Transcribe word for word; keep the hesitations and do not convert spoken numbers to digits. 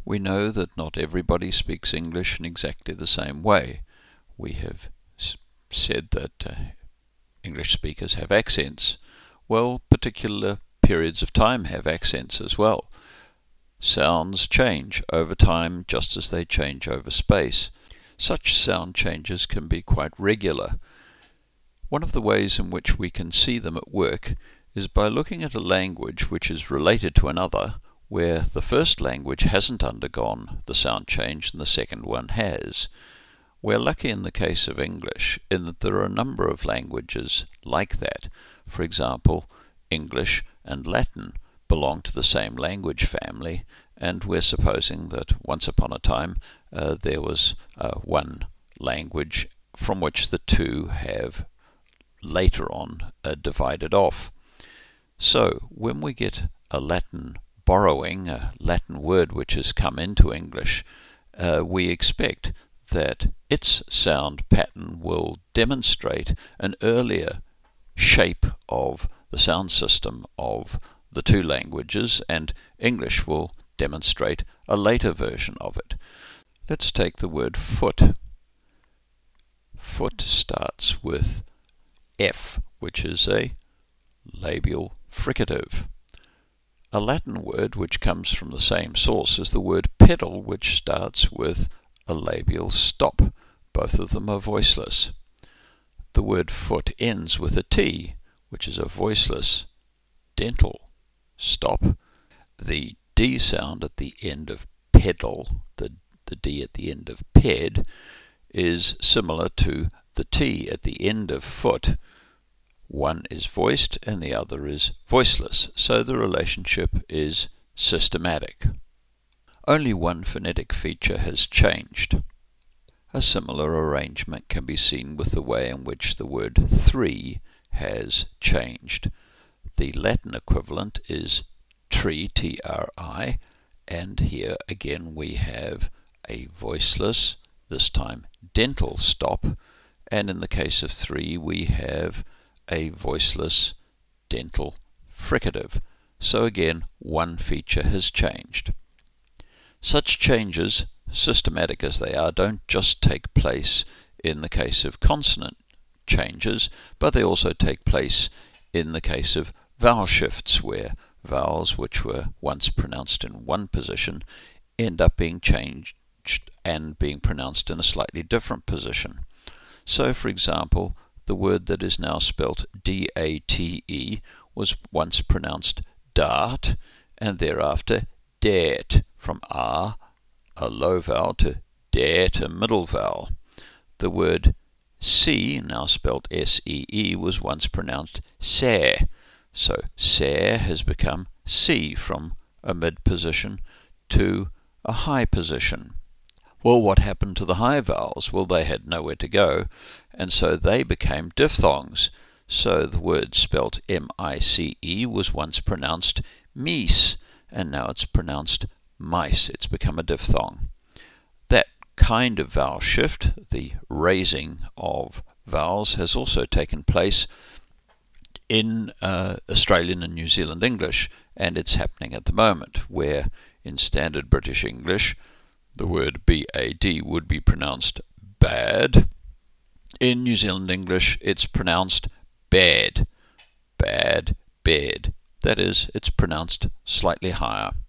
We know that not everybody speaks English in exactly the same way. We have said that uh, English speakers have accents. Well, particular periods of time have accents as well. Sounds change over time just as they change over space. Such sound changes can be quite regular. One of the ways in which we can see them at work is by looking at a language which is related to another, where the first language hasn't undergone the sound change and the second one has. We're lucky in the case of English in that there are a number of languages like that. For example, English and Latin belong to the same language family, and we're supposing that once upon a time uh, there was uh, one language from which the two have later on uh, divided off. So when we get a Latin borrowing, a Latin word which has come into English, uh, we expect that its sound pattern will demonstrate an earlier shape of the sound system of the two languages, and English will demonstrate a later version of it. Let's take the word foot. Foot starts with F, which is a labial fricative. A Latin word which comes from the same source is the word pedal, which starts with a labial stop. Both of them are voiceless. The word foot ends with a T, which is a voiceless dental stop. The D sound at the end of pedal, the, the D at the end of ped, is similar to the T at the end of foot. One is voiced and the other is voiceless, so the relationship is systematic. Only one phonetic feature has changed. A similar arrangement can be seen with the way in which the word three has changed. The Latin equivalent is tri, T R I, and here again we have a voiceless, this time dental stop, and in the case of three we have a voiceless dental fricative. So again, one feature has changed. Such changes, systematic as they are, don't just take place in the case of consonant changes, but they also take place in the case of vowel shifts, where vowels which were once pronounced in one position end up being changed and being pronounced in a slightly different position. So, for example, the word that is now spelt D A T E was once pronounced dart, and thereafter date, from R, a low vowel, to date, a middle vowel. The word C, now spelt S E E, was once pronounced se, so se has become C, from a mid position to a high position. Well, what happened to the high vowels? Well, they had nowhere to go, and so they became diphthongs. So the word spelt M I C E was once pronounced meese, and now it's pronounced mice. It's become a diphthong. That kind of vowel shift, the raising of vowels, has also taken place in uh, Australian and New Zealand English, and it's happening at the moment, where in standard British English the word B A D would be pronounced bad. In New Zealand English it's pronounced bad, bad, bed. That is, it's pronounced slightly higher.